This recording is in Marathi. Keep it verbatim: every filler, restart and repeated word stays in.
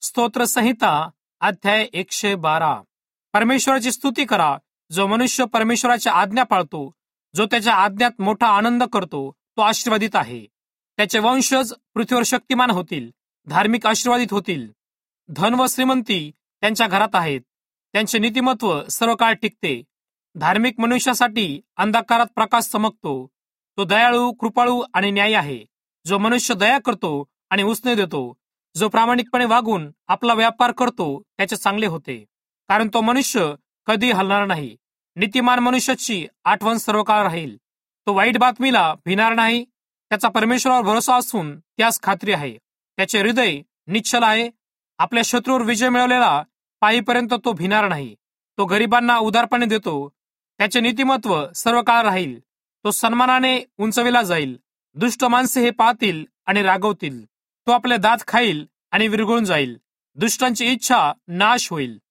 स्तोत्र संहिता अध्याय एकशे बारा. परमेश्वराची स्तुती करा. जो मनुष्य परमेश्वराच्या आज्ञा पाळतो, जो त्याच्या आज्ञात मोठा आनंद करतो, तो आशीर्वादित आहे. त्याचे वंशज पृथ्वीवर शक्तिमान होतील, धार्मिक आशीर्वादित होतील. धन व श्रीमंती त्यांच्या घरात आहेत. त्यांचे नीतिमत्व सर्व काळ टिकते. धार्मिक मनुष्यासाठी अंधकारात प्रकाश चमकतो. तो दयाळू, कृपाळू आणि न्यायी आहे. जो मनुष्य दया करतो आणि उसने देतो, जो प्रामाणिकपणे वागून आपला व्यापार करतो, त्याचे चांगले होते, कारण तो मनुष्य कधी हलणार नाही. नीतिमान मनुष्याची आठवण सर्व काळ राहील. तो वाईट बातमीला भिणार नाही. त्याचा परमेश्वरावर भरोसा असून त्यास खात्री आहे. त्याचे हृदय निश्चल आहे. आपल्या शत्रूवर विजय मिळवलेला पायीपर्यंत तो भिणार नाही. तो गरिबांना उदारपणे देतो. त्याचे नीतिमत्व सर्व काळ राहील. तो सन्मानाने उंचविला जाईल. दुष्ट माणसे हे पाहतील आणि रागवतील. तो आपले दात खाईल आणि विरघळून जाईल. दुष्टांची इच्छा नाश होईल.